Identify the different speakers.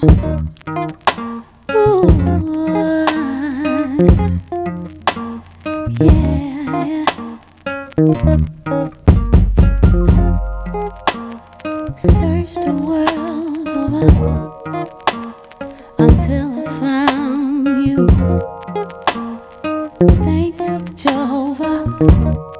Speaker 1: Ooh, yeah. Searched the world over until I found you. Thanked Jehovah